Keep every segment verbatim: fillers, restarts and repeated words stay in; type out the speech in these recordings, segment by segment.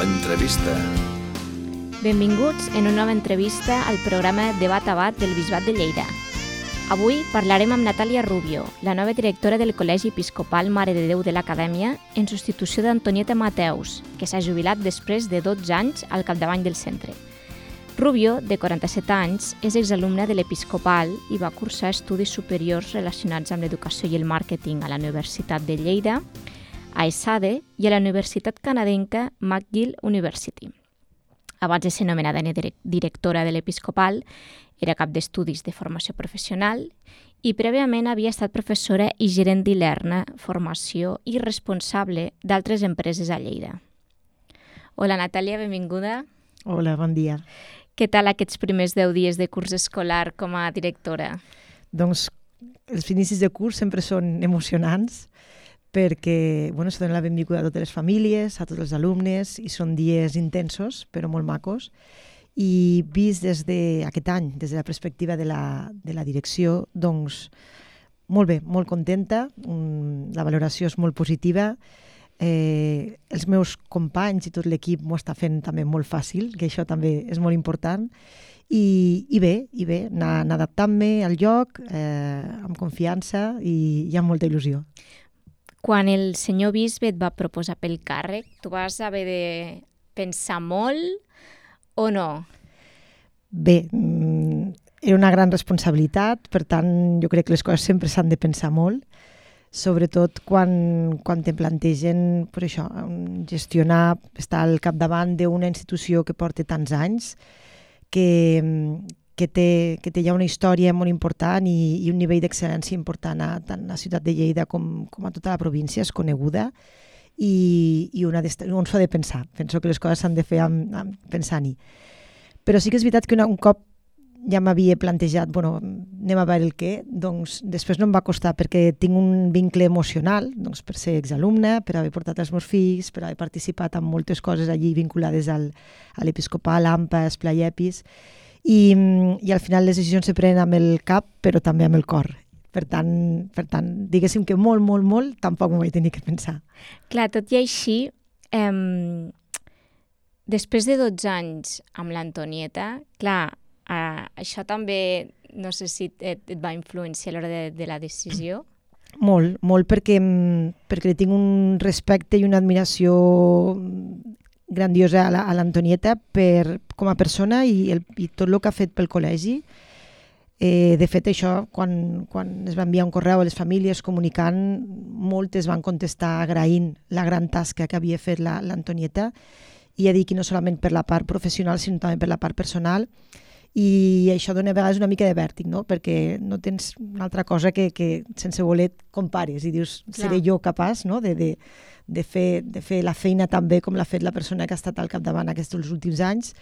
L'entrevista. Benvinguts en una nova entrevista al programa Debat a Bat del Bisbat de Lleida. Avui parlarem amb Natàlia Rubio, la nova directora del Col·legi Episcopal Mare de Déu de l'Acadèmia, en substitució d'Antonieta Mateus, que s'ha jubilat després de dotze anys al capdavant del centre. Rubio, de quaranta-set anys, és exalumna de l'Episcopal i va cursar estudis superiors relacionats amb l'educació i el màrqueting a la Universitat de Lleida, a ESADE i a la Universitat Canadenca McGill University. Abans de ser nomenada directora de l'Episcopal, era cap d'estudis de formació professional i prèviament havia estat professora i gerent d'Ilerna, formació i responsable d'altres empreses a Lleida. Hola Natàlia, benvinguda. Hola, bon dia. Què tal aquests primers deu dies de curs escolar com a directora? Doncs els inicis de curs sempre són emocionants perquè bueno, se dona la benvinguda a totes les famílies, a tots els alumnes, i són dies intensos, però molt macos. I vist des d'aquest any, des de la perspectiva de la, de la direcció, doncs molt bé, molt contenta, um, la valoració és molt positiva, eh, els meus companys i tot l'equip m'ho està fent també molt fàcil, que això també és molt important, i, i bé, i bé, anar, anar adaptant-me al lloc, eh, amb confiança, i hi ha molta il·lusió. Quan el senyor bisbe et va proposar pel càrrec, tu vas haver de pensar molt o no? Bé, era una gran responsabilitat, per tant, jo crec que les coses sempre s'han de pensar molt, sobretot quan, quan te plantegen per això, gestionar, estar al capdavant d'una institució que porta tants anys, que, que, té, que té ja una història molt important i, i un nivell d'excel·lència important a tant a la ciutat de Lleida com, com a tota la província, és coneguda, i, i una on s'ho ha de pensar. Penso que les coses s'han de fer amb, amb pensant-hi. Però sí que és veritat que una, un cop ja m'havia plantejat, bueno, anem a veure el què, doncs després no em va costar perquè tinc un vincle emocional, doncs per ser exalumna, per haver portat els meus fills, per haver participat en moltes coses allí vinculades al, a l'Episcopal, A M P A, Esplai Epis, i, i al final les decisions se prenen amb el cap, però també amb el cor. Per tant, per tant, diguéssim que molt, molt, molt, tampoc m'ho vaig tenir que pensar. Clar, tot i així, eh, després de dotze anys amb l'Antonieta, clar, eh, això també, no sé si et, et va influenciar a l'hora de, de la decisió? Molt, molt, perquè, perquè tinc un respecte i una admiració grandiosa a l'Antonieta per, com a persona i, el, i tot el que ha fet pel col·legi. Eh, de fet, això, quan, quan es va enviar un correu a les famílies comunicant, moltes van contestar agraint la gran tasca que havia fet l'Antonieta, i ja dic que no solament per la part professional, sinó també per la part personal, i això dona a vegades una mica de vèrtic, no? Perquè no tens una altra cosa que, que sense voler et compares i dius, seré jo capaç, no? de, de, de, fer, de fer la feina tan bé com l'ha fet la persona que ha estat al capdavant aquests últims anys.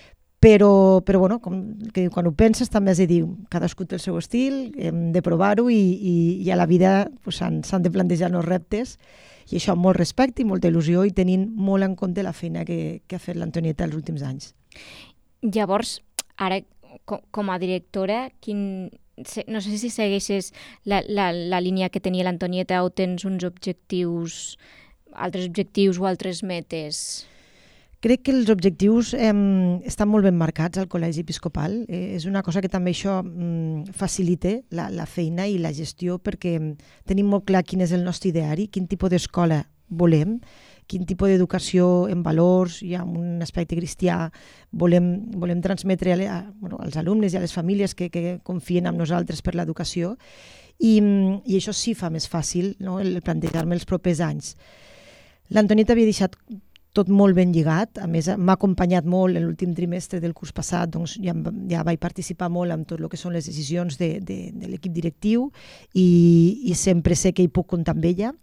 Però, però bueno, com que quan ho penses també has de dir, cadascú té el seu estil, hem de provar-ho i, i, i a la vida pues, s'han de plantejar nous reptes, i això amb molt respecte i molta il·lusió i tenint molt en compte la feina que, que ha fet l'Antonieta els últims anys. Llavors, ara com, com a directora, quin, no sé si segueixes la, la, la línia que tenia l'Antonieta o tens uns objectius, altres objectius o altres metes? Crec que els objectius eh, estan molt ben marcats al Col·legi Episcopal. Eh, és una cosa que també això mm, facilita la, la feina i la gestió perquè tenim molt clar quin és el nostre ideari, quin tipus d'escola volem, quin tipus d'educació en valors i amb un aspecte cristià volem, volem transmetre a, a, bueno, als alumnes i a les famílies que, que confien en nosaltres per l'educació i, i això sí fa més fàcil, no, el plantejar-me els propers anys. L'Antonieta havia deixat tot molt ben lligat, a més m'ha acompanyat molt en l'últim trimestre del curs passat, doncs ja, ja vaig participar molt en tot el que són les decisions de, de, de l'equip directiu i, i sempre sé que hi puc comptar amb ella.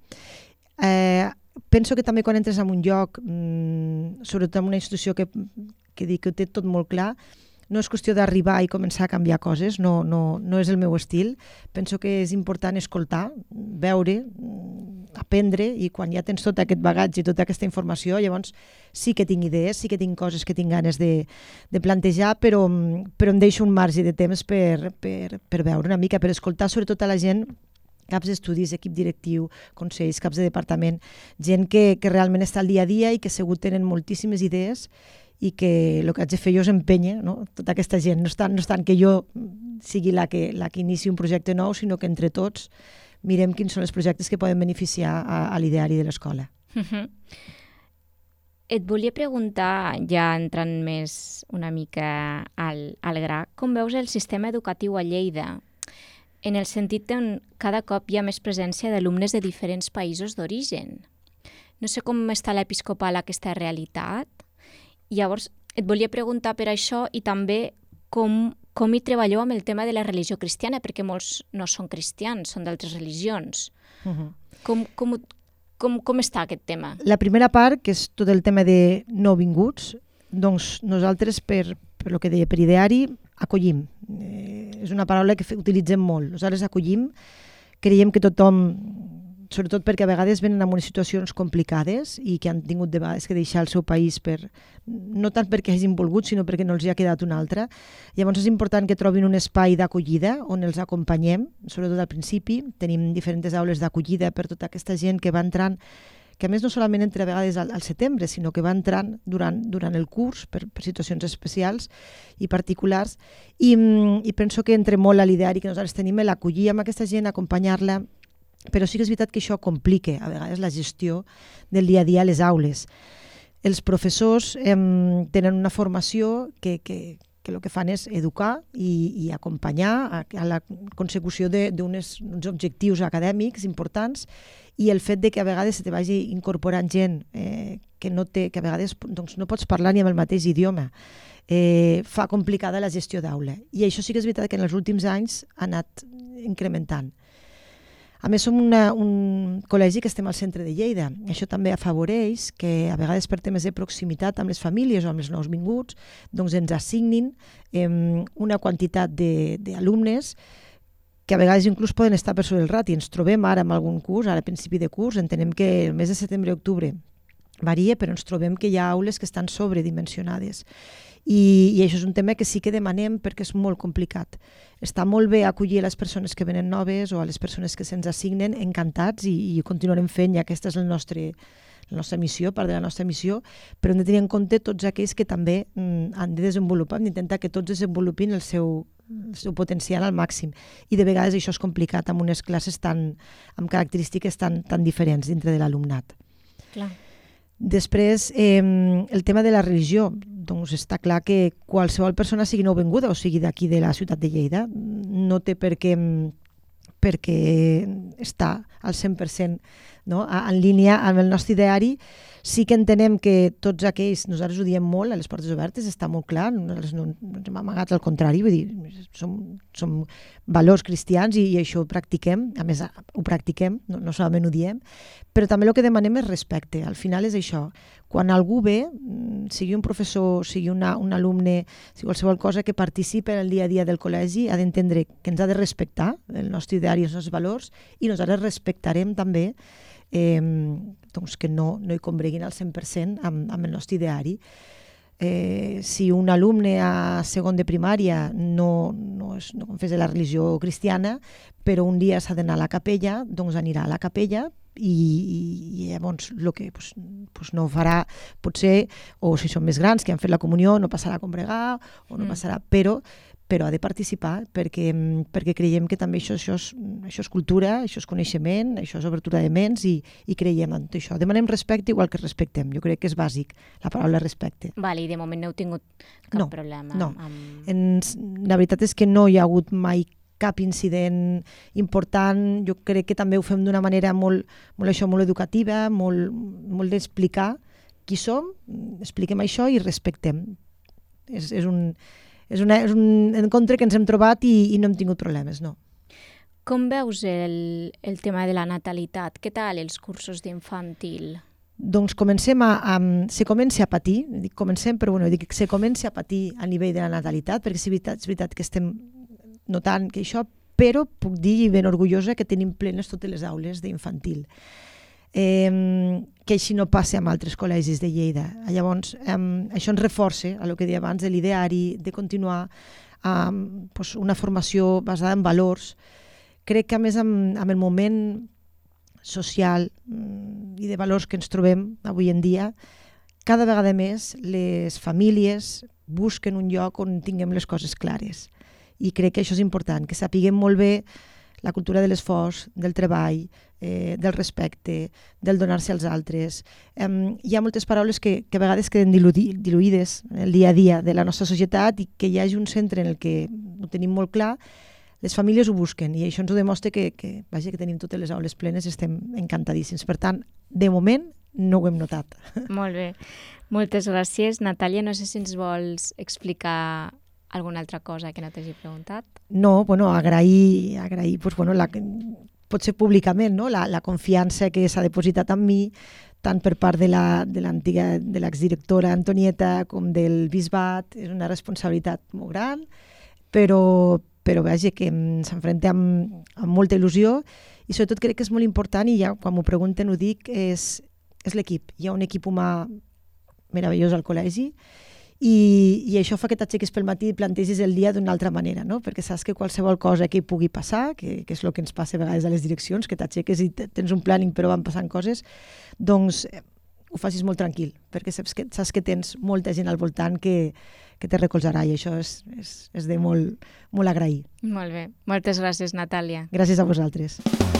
Eh, penso que també quan entres en un lloc, mmm, sobretot en una institució que, que dic que té tot molt clar, no és qüestió d'arribar i començar a canviar coses, no, no, no és el meu estil. Penso que és important escoltar, veure, aprendre, i quan ja tens tot aquest bagatge i tota aquesta informació, llavors sí que tinc idees, sí que tinc coses que tinc ganes de, de plantejar, però, però em deixo un marge de temps per, per, per veure una mica, per escoltar sobretot a la gent caps d'estudis, equip directiu, consells, caps de departament, gent que, que realment està al dia a dia i que segur tenen moltíssimes idees i que el que haig de fer jo és empènyer, no? Tota aquesta gent. No és tant, no és tant que jo sigui la que, la que inici un projecte nou, sinó que entre tots mirem quins són els projectes que poden beneficiar a, a l'ideari de l'escola. Uh-huh. Et volia preguntar, ja entrant més una mica al, al gra, com veus el sistema educatiu a Lleida? En el sentit que cada cop hi ha més presència d'alumnes de diferents països d'origen. No sé com està l'episcopal aquesta realitat. Llavors, et volia preguntar per això i també com, com hi treballeu amb el tema de la religió cristiana, perquè molts no són cristians, són d'altres religions. Uh-huh. Com, com, com, com està aquest tema? La primera part, que és tot el tema de nouvinguts, doncs nosaltres, per, per el que deia, per ideari, acollim. Eh, és una paraula que utilitzem molt. Nosaltres acollim, creiem que tothom, sobretot perquè a vegades venen en unes situacions complicades i que han tingut de vegades que deixar el seu país per, no tant perquè hagin volgut, sinó perquè no els hi ha quedat un altre. Llavors és important que trobin un espai d'acollida on els acompanyem, sobretot al principi. Tenim diferents aules d'acollida per tota aquesta gent que va entrant, que a més no solament entra a vegades al, al setembre, sinó que va entrant durant, durant el curs per, per situacions especials i particulars. I, i penso que entre molt a l'ideari que nosaltres tenim l'acollir amb aquesta gent, acompanyar-la, però sí que és veritat que això complica a vegades la gestió del dia a dia a les aules. Els professors eh, tenen una formació que, que, que el que fan és educar i, i acompanyar a, a la consecució d'uns objectius acadèmics importants, i el fet de que a vegades se te vagi incorporant gent eh, que, no té, que a vegades doncs, no pots parlar ni amb el mateix idioma, eh, fa complicada la gestió d'aula. I això sí que és veritat que en els últims anys ha anat incrementant. A més, som una, un col·legi que estem al centre de Lleida. Això també afavoreix que a vegades per temes de proximitat amb les famílies o amb els nouvinguts doncs ens assignin eh, una quantitat d'alumnes que a vegades inclús poden estar per sobre el rati. Ens trobem ara en algun curs, ara a principi de curs, entenem que el mes de setembre i octubre varia, però ens trobem que hi ha aules que estan sobredimensionades. I, i això és un tema que sí que demanem perquè és molt complicat. Està molt bé acollir a les persones que venen noves o a les persones que se'ns assignen, encantats, i, i ho continuarem fent, ja aquesta és el nostre, la nostra missió, part de la nostra missió, però hem de tenir en compte tots aquells que també mm, han de desenvolupar, hem d'intentar que tots desenvolupin el seu, el seu potencial al màxim. I de vegades això és complicat amb unes classes tan, amb característiques tan, tan diferents dintre de l'alumnat. Clar. Després, eh, el tema de la religió. Doncs està clar que qualsevol persona, sigui nouvinguda o sigui d'aquí de la ciutat de Lleida, no té per què, perquè està al cent per cent, no, en línia amb el nostre ideari. Sí que entenem que tots aquells, nosaltres ho diem molt, a les portes obertes, està molt clar, nosaltres no, no ens hem amagat, al contrari, vull dir, som, som valors cristians i, i això ho practiquem, a més ho practiquem, no, no solament ho diem, però també el que demanem és respecte. Al final és això, quan algú ve, sigui un professor, sigui una, un alumne, sigui qualsevol cosa que participi en el dia a dia del col·legi, ha d'entendre que ens ha de respectar el nostre ideari i els nostres valors, i nosaltres respectarem també Eh, doncs que no, no hi combreguin al cent per cent amb, amb el nostre ideari. Eh, si un alumne a segon de primària no, no, és, no confessa la religió cristiana, però un dia s'ha d'anar a la capella, doncs anirà a la capella i, i, i llavors el que pues, pues no farà, potser, o si són més grans que han fet la comunió, no passarà a combregar o no mm. passarà, però però ha de participar perquè, perquè creiem que també això, això, és, això és cultura, això és coneixement, això és obertura de ments i, i creiem en tot això. Demanem respecte igual que respectem, jo crec que és bàsic la paraula respecte. Vale, i de moment no heu tingut cap no, problema? No, amb... Ens, la veritat és que no hi ha hagut mai cap incident important. Jo crec que també ho fem d'una manera molt, molt, això, molt educativa, molt, molt d'explicar qui som, expliquem això i respectem. És, és un... És, una, és un encontre que ens hem trobat i, i no hem tingut problemes, no. Com veus el, el tema de la natalitat? Què tal els cursos d'infantil? Doncs comencem a, a, se comença a patir, dic comencem, però bueno, dic, se comença a patir a nivell de la natalitat, perquè és veritat, és veritat que estem notant que això, però puc dir ben orgullosa que tenim plenes totes les aules d'infantil. Eh, que així no passa amb altres col·legis de Lleida. Llavors, eh, això ens reforça a el que deia abans de l'ideari, de continuar amb eh, pues, una formació basada en valors. crec que a més amb, amb el moment social i de valors que ens trobem avui en dia, cada vegada més les famílies busquen un lloc on tinguem les coses clares. I crec que això és important, que sapiguem molt bé la cultura de l'esforç, del treball, eh, del respecte, del donar-se als altres. Eh, hi ha moltes paraules que, que a vegades queden dilu- diluïdes en el dia a dia de la nostra societat i que hi hagi un centre en el que ho tenim molt clar. Les famílies ho busquen i això ens ho demostra que, que, vaja, que tenim totes les aules plenes i estem encantadíssims. Per tant, de moment no ho hem notat. Molt bé. Moltes gràcies. Natàlia, no sé si ens vols explicar alguna altra cosa que no t'hagi preguntat. No, bueno, agrair, agrair pues, bueno, la, potser públicament, no? la, la confiança que s'ha depositat en mi, tant per part de la, de l'antiga, de l'exdirectora Antonieta com del bisbat. És una responsabilitat molt gran, però, però vaja, que ens enfrontem amb, amb molta il·lusió i sobretot crec que és molt important, i ja quan m'ho pregunten ho dic, és, és l'equip. Hi ha un equip humà meravellós al col·legi i, i això fa que t'aixequis pel matí i plantegis el dia d'una altra manera, no? Perquè saps que qualsevol cosa que hi pugui passar, que, que és el que ens passa a vegades a les direccions, que t'aixeques i tens un planning però van passant coses, doncs ho facis molt tranquil, perquè saps que, saps que tens molta gent al voltant que, que te recolzarà i això és, és, és de molt, molt agrair. Molt bé. Moltes gràcies, Natàlia. Gràcies a vosaltres.